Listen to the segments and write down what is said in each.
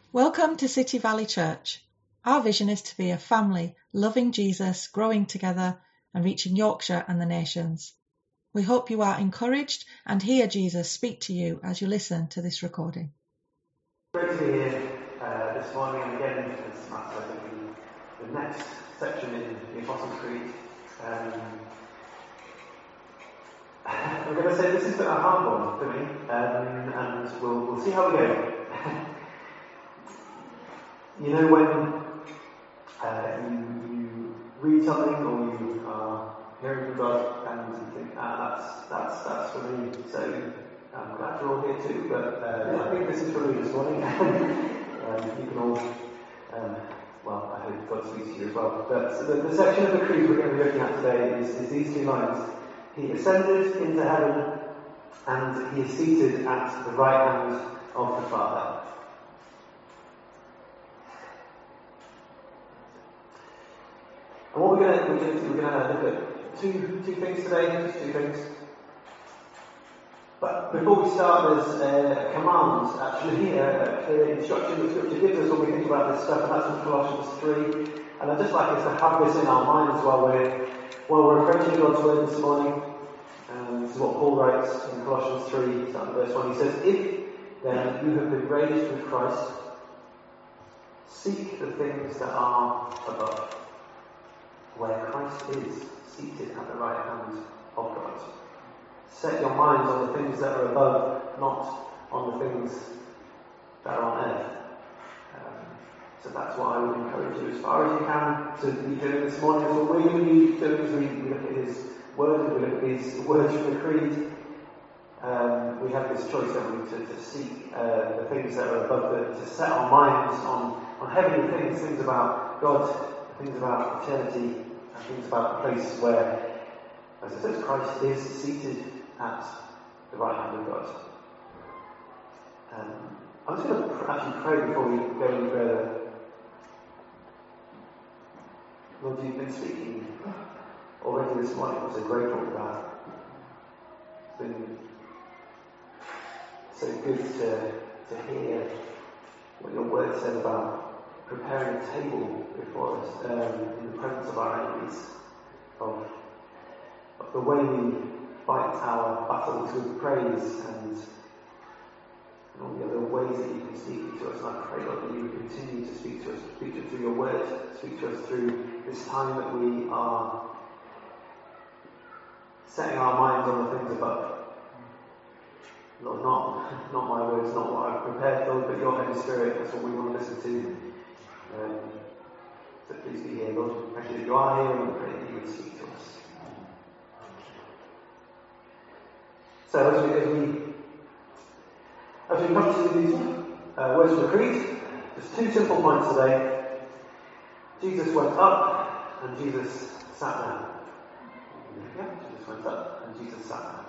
Welcome to City Valley Church. Our vision is to be a family loving Jesus, growing together and reaching Yorkshire and the nations. We hope you are encouraged and hear Jesus speak to you as you listen to this recording. Great to be here this morning, and again, as Matt said, the next section in the Apostles' Creed. I'm going to say this is a hard one for me, and we'll see how we go. You know, when you read something or you are hearing from God and you think, that's for me, so I'm glad you're all here too, but I think this is for me this morning. You can all, well, I hope God speaks to you as well. But the section of the Creed we're going to be looking at today is these two lines. He ascended into heaven and he is seated at the right hand of the Father. And what we're going to look at two things today, just two things. But before we start, there's a command, actually, a clear instruction that Scripture gives us when we think about this stuff, and that's in Colossians 3. And I'd just like us to have this in our minds while we're approaching God's Word this morning. This is what Paul writes in Colossians 3, starting verse 1. He says, "If then you have been raised with Christ, seek the things that are above, where Christ is seated at the right hand of God. Set your minds on the things that are above, not on the things that are on earth." So that's what I would encourage you as far as you can to be doing this morning. That's what we're going to be doing as we look at his word, and we look at these words from the Creed. We have this choice, don't we, to seek the things that are above, to set our minds on heavenly things, things about God, things about eternity, and things about the place where, as it says, Christ is seated at the right hand of God. I'm just going to actually pray before we go any further. Lord, you've been speaking already this morning. I'm so grateful for that. It's been so good to hear what your word says about preparing a table before us in the presence of our enemies, of the way we fight our battles with praise and all the other ways that you can speak to us. And I pray, Lord, that you continue to speak to us through your word, speak to us through this time that we are setting our minds on the things above. Lord, not my words, not what I've prepared, Lord, but your Holy Spirit. That's what we want to listen to. So please be here, Lord. Thank you that you are here, and we pray that you would speak to us. So as we come to these words of the Creed, there's two simple points today. Jesus went up and Jesus sat down. Yeah, Jesus went up and Jesus sat down.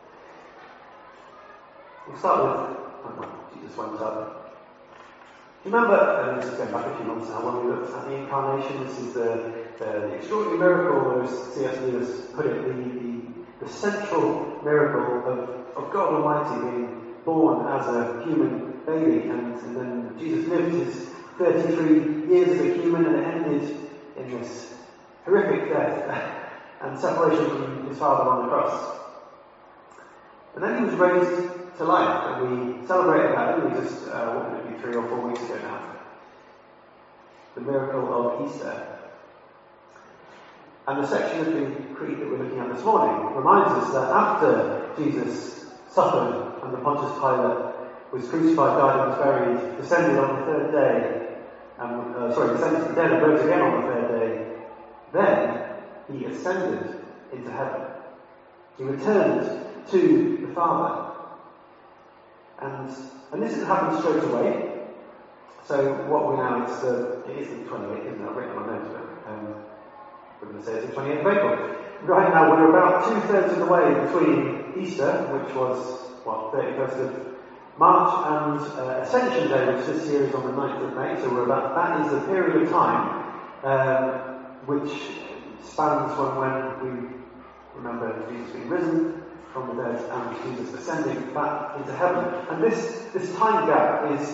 We'll start with Jesus went up. Do you remember, and this is going back a few months now, when we looked at the Incarnation? This is the extraordinary miracle, as C.S. Lewis put it, the central miracle of God Almighty being born as a human baby, and then Jesus lived his 33 years as a human, and it ended in this horrific death and separation from his Father on the cross. And then he was raised to life, and we celebrated that, didn't we, just, what would it be, 3 or 4 weeks ago now? The miracle of Easter. And the section of the Creed that we're looking at this morning reminds us that after Jesus suffered under Pontius Pilate, was crucified, died and was buried, descended on the third day, descended to the dead and rose again on the third day, then he ascended into heaven. He returned to the Father. And this didn't happen straight away. So what we now, it is the 28th, isn't it? I've written on my notes, but we're going to say it's the 28th of April. Right now we're about 2/3 of the way between Easter, which was, 31st of March, and Ascension Day, which this year is on the 9th of May. So that is the period of time which spans when we remember Jesus being risen from the dead and Jesus ascending back into heaven. And this time gap is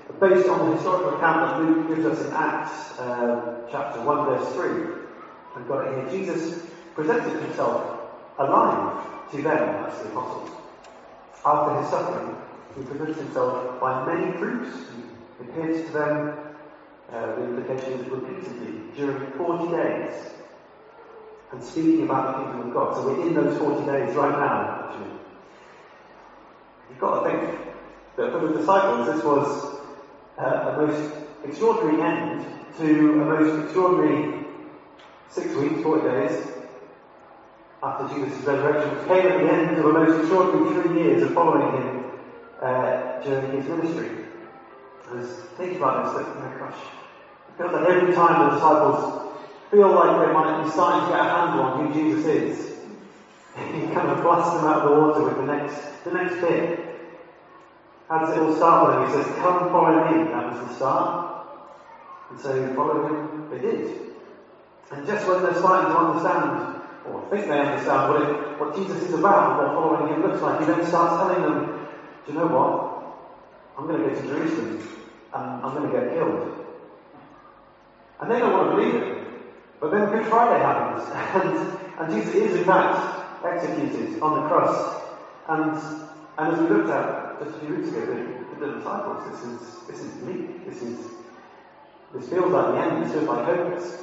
based on the historical account that Luke gives us in Acts chapter 1 verse 3. I've got it here. Jesus presented himself alive to them, that's the apostles. After his suffering, he presented himself by many proofs. He appeared to them, the implication is repeatedly, during 40 days, and speaking about the kingdom of God. So we're in those 40 days right now, actually. You've got to think that for the disciples, this was a most extraordinary end to a most extraordinary 6 weeks, 40 days, after Jesus' resurrection, which came at the end of a most extraordinary 3 years of following him during his ministry. I was thinking about this, gosh, it feels like every time the disciples feel like they might be starting to get a handle on who Jesus is, he kind of blasts them out of the water with the next bit. How does it all start when he says, "Come follow me"? That was the start. And so follow him they did. And just when they're starting to understand, or think they understand what Jesus is about and what following him looks like, he then starts telling them, do you know what? I'm going to go to Jerusalem and I'm going to get killed. And they don't want to believe it. But then Good Friday happens and Jesus is in fact executed on the cross. And as we looked at just a few weeks ago with the disciples, this is bleak. This feels like the end. This feels like hopeless.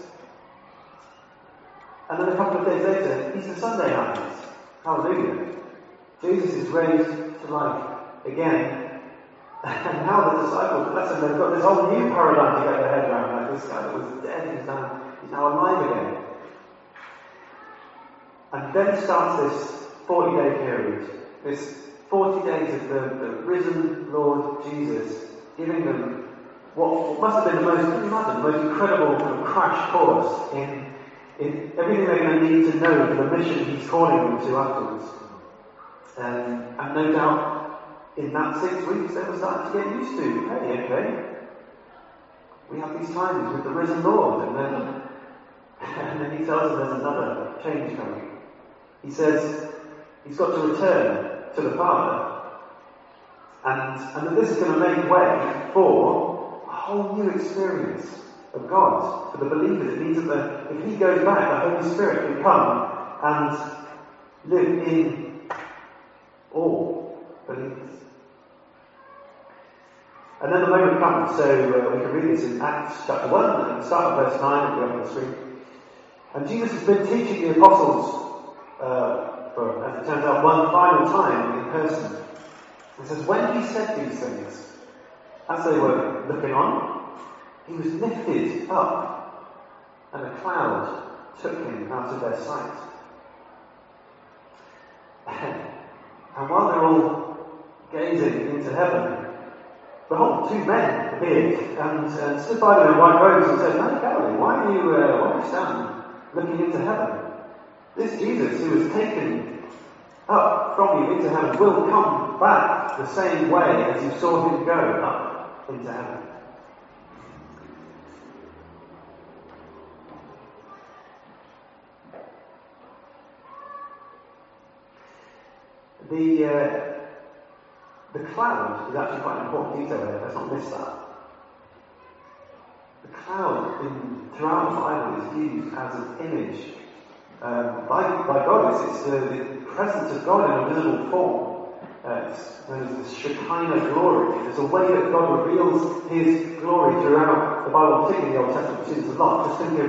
And then a couple of days later, Easter Sunday happens. Hallelujah. Jesus is raised to life again. And now the disciples, bless them, they've got this whole new paradigm to get their head around. Like this guy that was dead, he's now alive again. And then starts this 40-day period. This 40 days of the risen Lord Jesus giving them what must have been the most incredible kind of crash course in everything they're going to need to know for the mission he's calling them to afterwards. And no doubt, in that 6 weeks, they were starting to get used to, hey, okay, we have these times with the risen Lord, and then he tells them there's another change coming. He says he's got to return to the Father, and that this is going to make way for a whole new experience of God for the believers. It means that if he goes back, the Holy Spirit can come and live in all believers. And then the moment comes, so we can read this in Acts chapter 1, and start at verse 9, it'll be up on the screen. And Jesus has been teaching the apostles, for, as it turns out, one final time in person. It says, when he said these things, as they were looking on, he was lifted up, and a cloud took him out of their sight. And while they're all gazing into heaven, behold, two men appeared and stood by them in white robes and said, "Man, Galilee, why do you stand looking into heaven? This Jesus who was taken up from you into heaven will come back the same way as you saw him go up into heaven." The cloud is actually quite an important detail here. Let's not miss that. The cloud throughout the Bible is used as an image by God. It's the presence of God in a visible form. It's known as the Shekinah glory. It's a way that God reveals his glory throughout the Bible, particularly the Old Testament, which is a lot. Just think of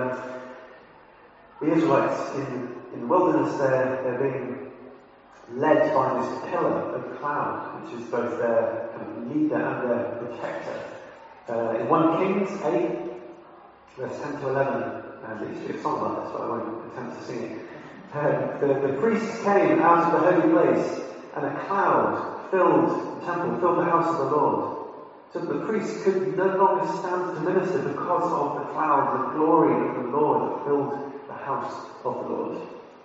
the Israelites in the wilderness. They're being led by this pillar of cloud, which is both their kind of leader and their protector. In 1 Kings 8, verse 10 to 11, there used to be a song about this, but I won't attempt to sing it. The priests came out of the holy place, and a cloud filled the temple, filled the house of the Lord, so that the priests could no longer stand to minister because of the cloud, the glory of the Lord that filled the house of the Lord.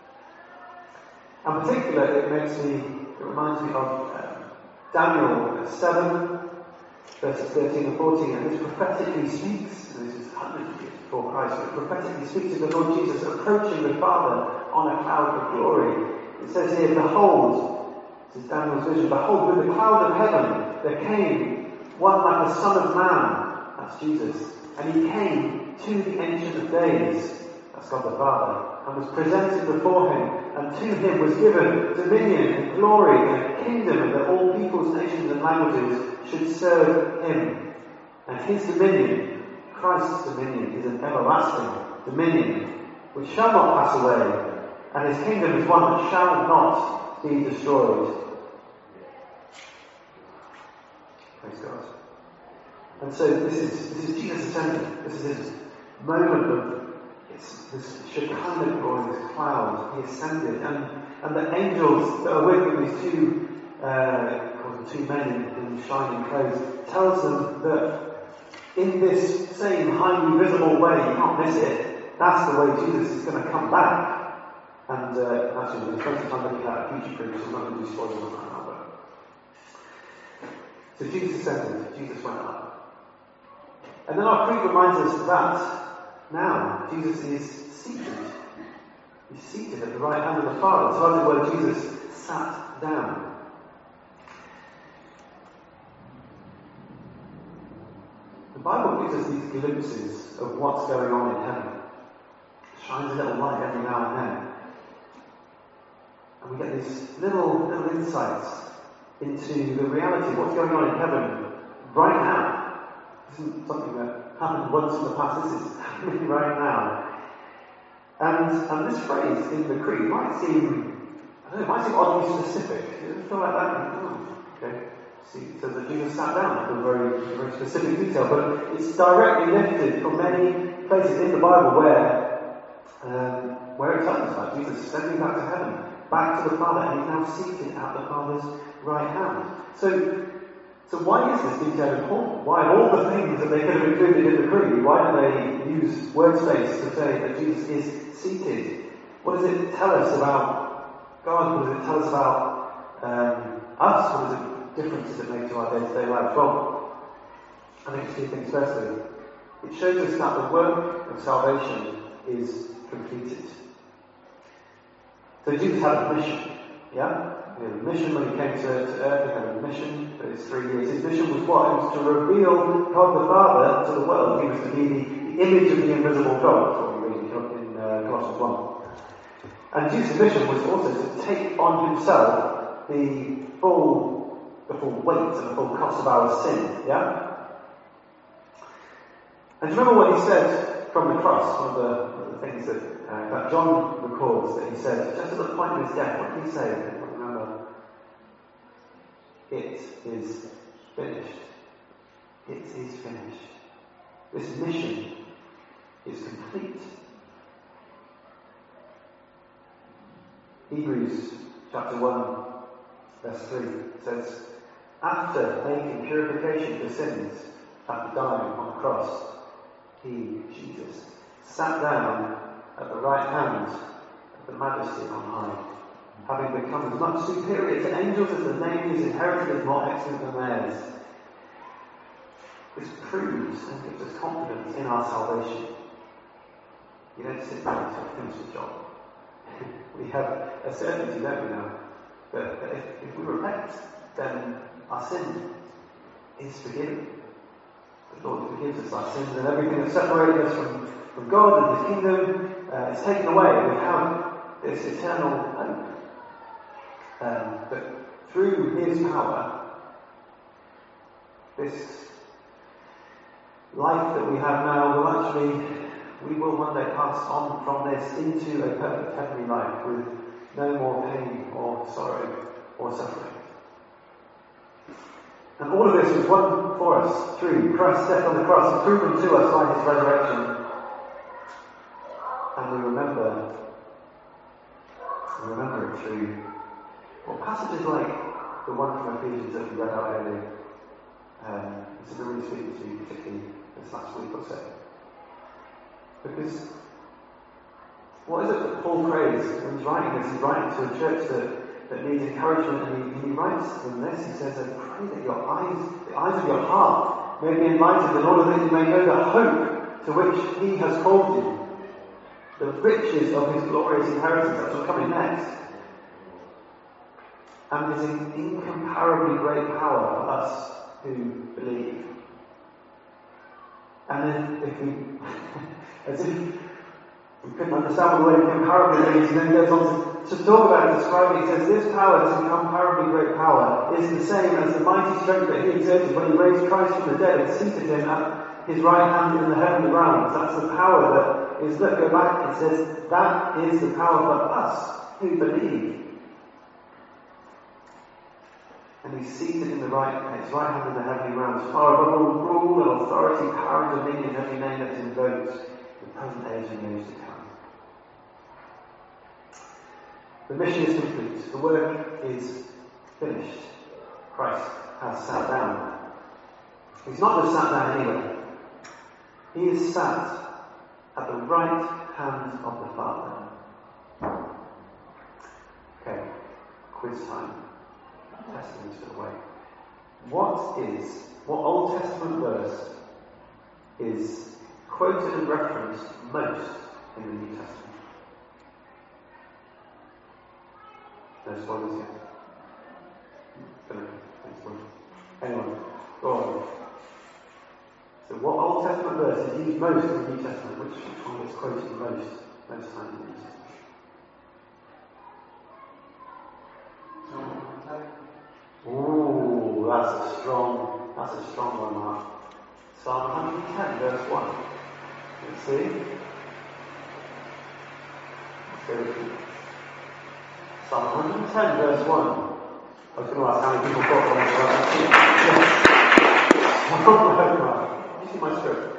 In particular, it reminds me of Daniel 7, verses 13 and 14, and this prophetically speaks, this is hundreds of years before Christ, but it prophetically speaks of the Lord Jesus approaching the Father on a cloud of glory. It says here, "Behold," this is Daniel's vision, "behold, with the cloud of heaven there came one like the Son of Man, that's Jesus, and he came to the Ancient of Days, that's God the Father, and was presented before him, and to him was given dominion and glory and a kingdom, and that all peoples, nations and languages should serve him. And his dominion, Christ's dominion, is an everlasting dominion, which shall not pass away, and his kingdom is one that shall not be destroyed. Praise God. And so this is Jesus ascending. This is his moment of this Shekinah glory, this cloud. He ascended, and the angels that are with him, these two men in shining clothes, tells them that in this same highly visible way, you can't miss it, that's the way Jesus is going to come back. And actually, there's plenty of time looking at a future proof, so I'm not going to do spoilers on that now. So Jesus ascended, Jesus went up. And then our creed reminds us that now Jesus is seated. He's seated at the right hand of the Father. So as it were, Jesus sat down. The Bible gives us these glimpses of what's going on in heaven. It shines a little light every now and then. And we get these little insights into the reality of what's going on in heaven right now. This isn't something that happened once in the past, this is happening right now. And this phrase in the creed might seem, oddly specific. Does it feel like that? Oh, okay. See, it says that Jesus sat down in very specific detail, but it's directly lifted from many places in the Bible where it tells us about Jesus ascending back to heaven, back to the Father, and he's now seated at the Father's right hand. So why is this detail important? Why, of all the things that they could have included in the creed, why do they use word space to say that Jesus is seated? What does it tell us about God? What does it tell us about us? What is the difference does it make to our day-to-day lives? Well, I think it's two things. Firstly, it shows us that the work of salvation is completed. So Jesus had a mission, yeah? He had a mission when he came to earth. He had a mission for his 3 years. His mission was what? It was to reveal God the Father to the world. He was to be the image of the invisible God. That's what we read in Colossians 1. And Jesus' mission was also to take on himself the full weight and the full cost of our sin, yeah? And do you remember what he said from the cross? One of the things that John records that he said, just at the point of his death, what did he say? I can't remember. It is finished. It is finished. This mission is complete. Hebrews chapter 1, verse 3 says, after making purification for sins, after dying on the cross, he, Jesus, sat down at the right hand of the Majesty on high, having become as much superior to angels as the name is inherited is more excellent than theirs. This proves and gives us confidence in our salvation. You don't sit down to finish the job. We have a certainty, don't we now, that if we repent, then our sin is forgiven. The Lord forgives us our sins, and everything that separated us from God and his kingdom is taken away. We have this eternal hope. But through his power, this life that we have now we will one day pass on from this into a perfect heavenly life with no more pain or sorrow or suffering. And all of this was won for us through Christ's death on the cross and proven to us by his resurrection. And we remember it through passages like the one from Ephesians that we read out earlier. This is really speaking to you, particularly this last week or so. Because what is it that Paul prays when he's writing this? He's writing to a church that needs encouragement, and he writes in this, he says, I pray that the eyes of your heart may be enlightened in order that you may know the hope to which he has called you, the riches of his glorious inheritance. That's what's coming next. And his incomparably great power for us who believe. And if we, as if we couldn't understand what the word comparably means, and then he goes on to talk about it, describe it. He says, this power, this incomparably great power, is the same as the mighty strength that he exerted when he raised Christ from the dead and seated him at his right hand in the heavenly realms. That's the power that is, look, go back, it says, that is the power for us who believe. And he's seated in the at his right hand in the heavenly realms, far above all rule and authority, power and dominion, every name that's invoked, in the present age and age to come. The mission is complete. The work is finished. Christ has sat down. He's not just sat down anywhere. He is sat at the right hand of the Father. Okay, quiz time. Testaments for the way. What Old Testament verse is quoted and referenced most in the New Testament? No spoilers yet. Anyone? Go on. So what Old Testament verse is used most in the New Testament? Which one gets quoted most times in the New Testament? Ooh, that's a strong one, Mark. Psalm 110, verse 1. Let's see. Let's go with it. Psalm 110, verse 1. I was going to ask how many people got on this one. Yes. Mark. You see my script?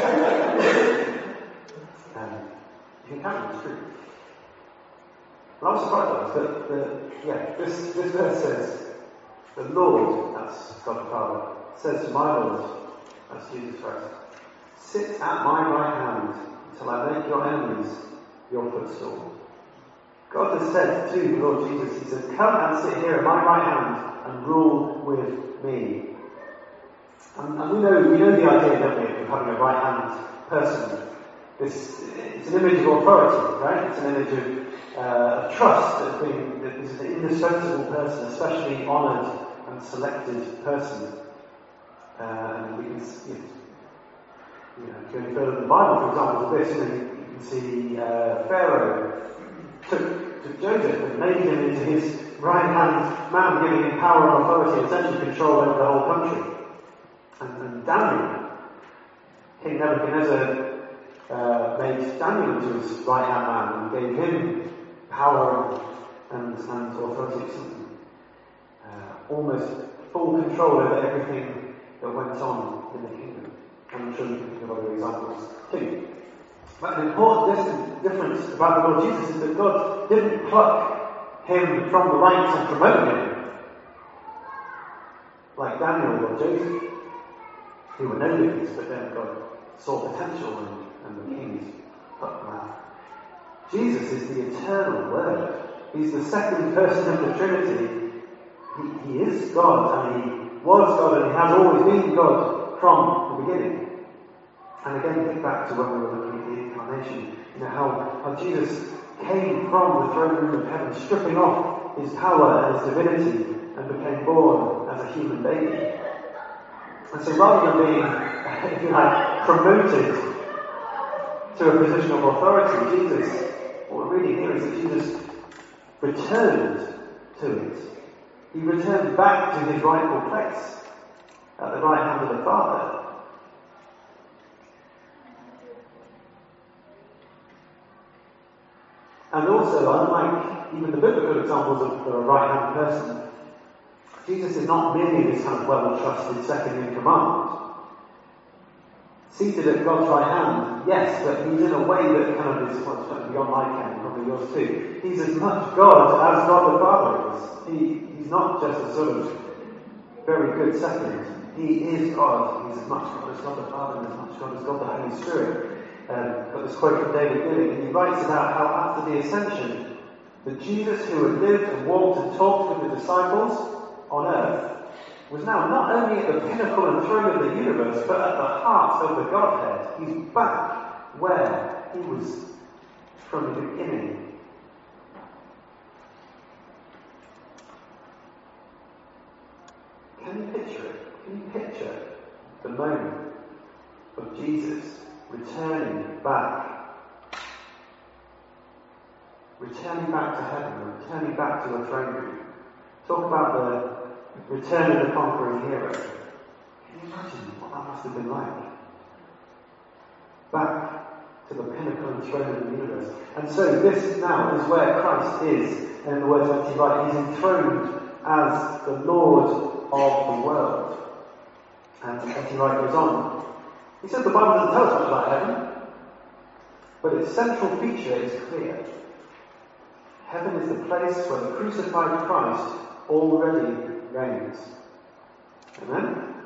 You can count it, it's true. Well, I was surprised by this, this verse says, the Lord, that's God the Father, says to my Lord, that's Jesus Christ, sit at my right hand until I make your enemies your footstool. God has said to the Lord Jesus, he said, come and sit here at my right hand and rule with me. And we know the idea, don't we, of having a right hand person. It's an image of authority, right? It's an image of trust, that this is an indispensable person, especially honoured and selected person. And we can see, going further in the Bible, for example, with this, you can see Pharaoh took Joseph and made him into his right-hand man, giving him power and authority and essentially control over the whole country. And Daniel, King Nebuchadnezzar, made Daniel into his right-hand man and gave him power and authority, almost full control over everything that went on in the kingdom. I'm sure you can think of other examples too. But an important difference about the Lord Jesus is that God didn't pluck him from the ranks and promote him like Daniel or Joseph, who were nobodies, but then God saw potential and the kings plucked them out. Jesus is the eternal Word. He's the second person of the Trinity. He is God, and he was God, and he has always been God from the beginning. And again, think back to when we were looking at the incarnation, how Jesus came from the throne room of heaven, stripping off his power and his divinity, and became born as a human baby. And so rather than being, if you like, promoted to a position of authority, what we're reading here is that Jesus returned to it. He returned back to his rightful place at the right hand of the Father. And also, unlike even the biblical examples of a right-hand person, Jesus is not merely this kind of well-trusted second-in-command. Seated at God's right hand, yes, but he's in a way that kind of is beyond my ken, probably yours too. He's as much God as God the Father is. He's not just a sort of very good second. He is God. He's as much God as God the Father and as much God as God the Holy Spirit. Got this quote from David Gilling, and he writes about how after the ascension, the Jesus who had lived and walked and talked with the disciples on earth was now not only at the pinnacle and throne of the universe, but at the heart of the Godhead. He's back where he was from the beginning. Can you picture it? Can you picture the moment of Jesus returning back to heaven, returning back to a throne room? Talk about the return of the conquering hero. Can you imagine what that must have been like? Back to the pinnacle and throne of the universe. And so this now is where Christ is, in the words of N.T. Wright. He's enthroned as the Lord of the world. And N.T. Wright goes on. He says the Bible doesn't tell us much about heaven, but its central feature is clear. Heaven is the place where the crucified Christ already reigns. Amen?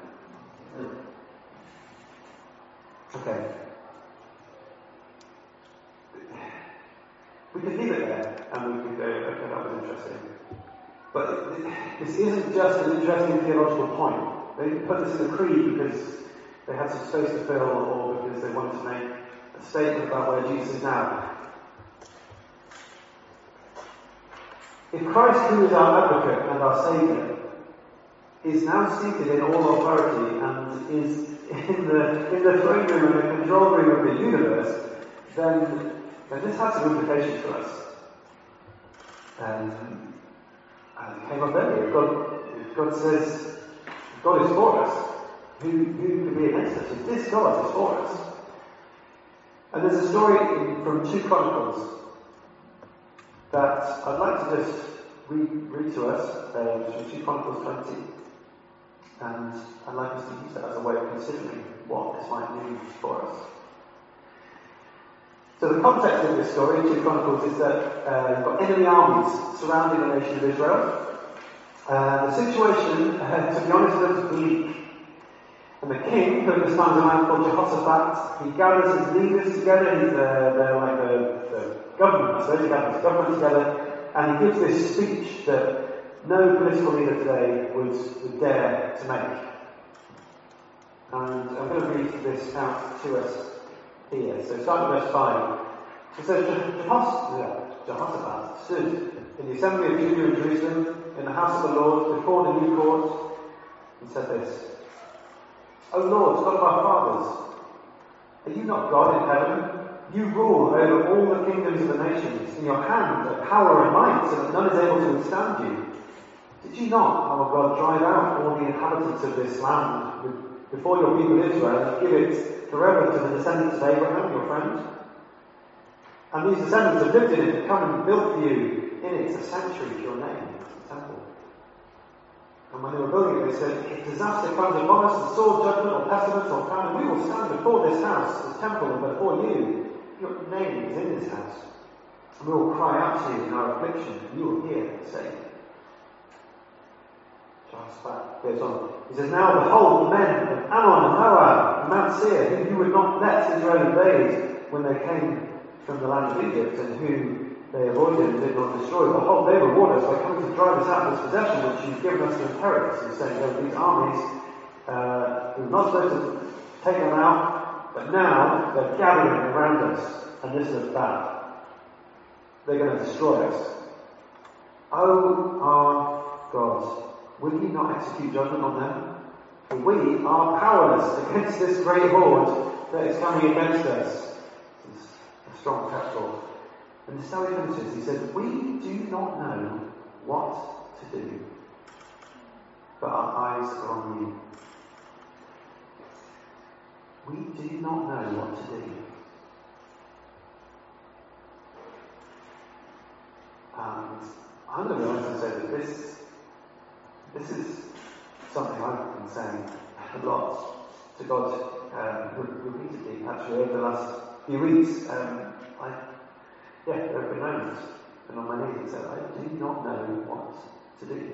Okay. We could leave it there and we could go, okay, that was interesting. But this isn't just an interesting theological point. They didn't put this in the creed because they had some space to fill or because they wanted to make a statement about where Jesus is now. If Christ, who is our advocate and our Saviour, is now seated in all authority and is in the throne room and the control room of the universe, then this has some implications for us. And it came up earlier. If God says God is for us, who can be against us? If this God is for us. And there's a story from 2 Chronicles that I'd like to just read to us, from 2 Chronicles 20. And I'd like us to use that as a way of considering what this might mean for us. So the context of this story, 2 Chronicles, is that you've got enemy armies surrounding the nation of Israel. The situation, to be honest, looks bleak. And the king, who at this time is a man called Jehoshaphat, he gathers his leaders together. They're like the government, I suppose. He gathers his government together, and he gives this speech that no political leader today would dare to make. And I'm going to read this out to us here. So starting with verse 5. It says, Jehoshaphat stood in the assembly of Judah and Jerusalem, in the house of the Lord, before the new court, and said this: O Lord, God of our fathers, are you not God in heaven? You rule over all the kingdoms of the nations. In your hand are power and might, so that none is able to withstand you. Did you not, our God, drive out all the inhabitants of this land before your people Israel, and give it forever to the descendants of Abraham, your friend? And these descendants have lived in it, come and built for you in it a sanctuary to your name, the temple. And when they were building it, they said, if disaster comes upon us, and sword, judgment, or pestilence, or famine, we will stand before this house, this temple, and before you. Your name is in this house. And we will cry out to you in our affliction, and you will hear and save. Jehoshaphat goes on. He says, now behold, the men of Ammon and Moab and Mount Seir, who you would not let Israel invade when they came from the land of Egypt, and who they avoided and did not destroy. Behold, they reward us by coming to drive us out of this possession which you've given us to inherit. So he's saying, oh, these armies, we're not supposed to take them out, but now they're gathering around us, and this looks bad. They're going to destroy us. Oh, our God, will you not execute judgment on them? For we are powerless against this great horde that is coming against us. This is a strong catch-all. And this is how he finishes. He said, we do not know what to do, but our eyes are on you. We do not know what to do. And I'm going to be honest and say that this is something I've been saying a lot to God repeatedly, actually, over the last few weeks. There have been moments, and on my knees and said, I do not know what to do.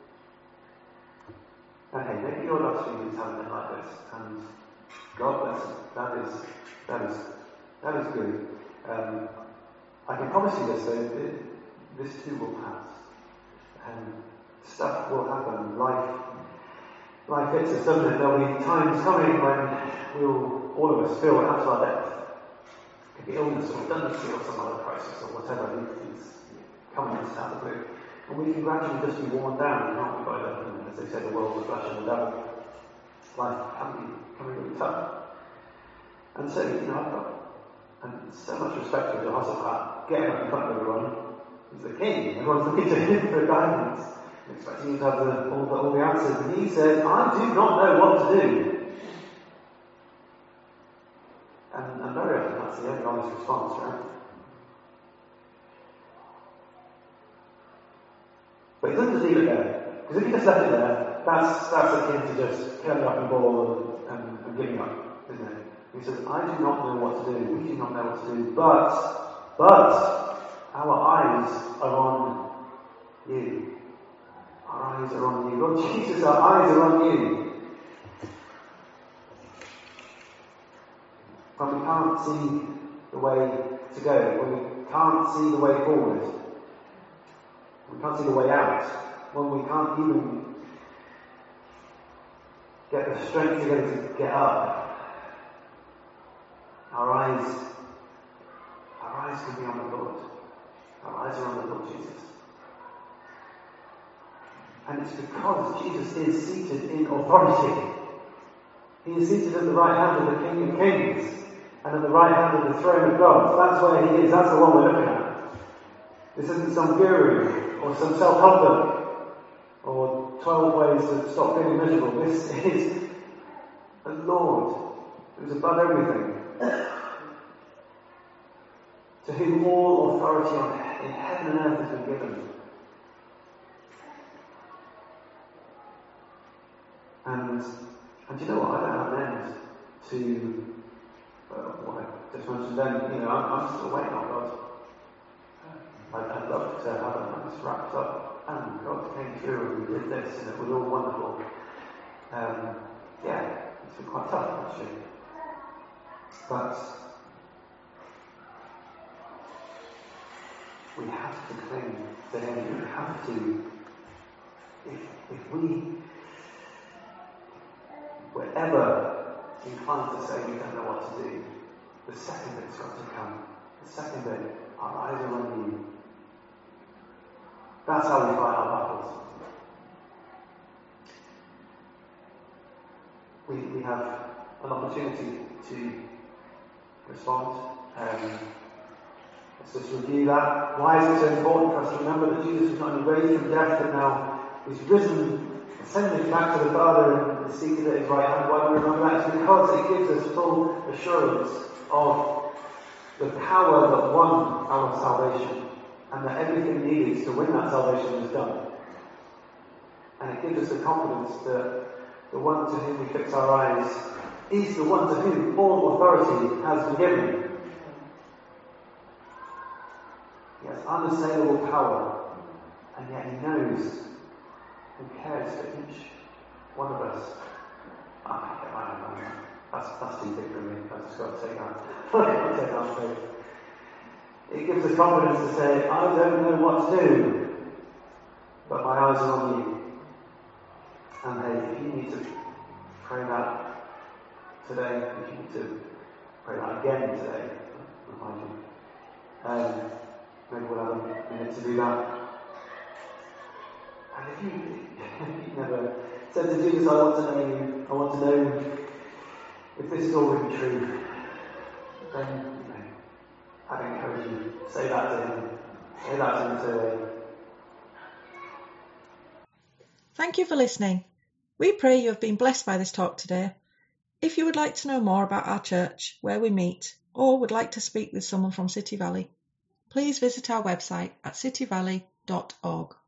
Okay, maybe your last few weeks haven't been like this, and God bless you. That is good. I can promise you this though, this too will pass. Stuff will happen. Life hits us, doesn't it? There'll be times coming when we'll, all of us, feel out of our depth. It could be illness or redundancy or some other crisis or whatever is coming out of the blue. And we can gradually just be worn down, can't we, by the, as they say, the world of the flesh and the devil. life can be really tough. And so, I've got so much respect for Jehoshaphat, getting up in front of everyone. He's the king. Everyone's looking to him for guidance, expecting him to have all the answers. And he said, I do not know what to do. And very often that's the only honest response, right? But he doesn't just leave it there. Because if he just left it there, that's akin to just curling up your ball and giving up, isn't it? He says, I do not know what to do. We do not know what to do. But our eyes are on you. Our eyes are on you. Lord Jesus, our eyes are on you. When we can't see the way to go, when we can't see the way forward, we can't see the way out, when we can't even get the strength together to get up, our eyes can be on the Lord. Our eyes are on the Lord Jesus. And it's because Jesus is seated in authority. He is seated at the right hand of the King of Kings and at the right hand of the throne of God. That's where he is. That's the one we're looking at. This isn't some guru or some self-help book or 12 ways to stop feeling miserable. This is the Lord who's above everything, to whom all authority in heaven and earth has been given. And you know what? I don't have an end to what I just mentioned then. I'm still waiting on God. I'd love to have it nice wrapped up, and God came through and we did this, and it was all wonderful. It's been quite tough actually. But we have to cling to Him. We have to. If we're ever inclined to say we don't know what to do, the second bit's got to come. The second bit, our eyes are on you. That's how we fight our battles. We have an opportunity to respond. Let's just review that. Why is it so important for us to remember that Jesus was not only raised from death, but now He's risen, ascended back to the Father and seated at His right hand? Why do we remember that? It's because it gives us full assurance of the power that won our salvation, and that everything needed to win that salvation is done. And it gives us the confidence that the one to whom we fix our eyes is the one to whom all authority has been given. He has unassailable power, and yet He knows and cares for each one of us. I can't get my hand on that. That's too big for me. I've just got to take that. I've got to take that straight. It gives us confidence to say, I don't know what to do, but my eyes are on you. And hey, if you need to pray that today, if you need to pray that again today, remind you. Maybe we'll have a minute to do that. And if you've never said to Jesus, I want to know you, I want to know if this is all really true, then I'd encourage you, say that to Him. Say that to Him today. Thank you for listening. We pray you have been blessed by this talk today. If you would like to know more about our church, where we meet, or would like to speak with someone from City Valley, please visit our website at cityvalley.org.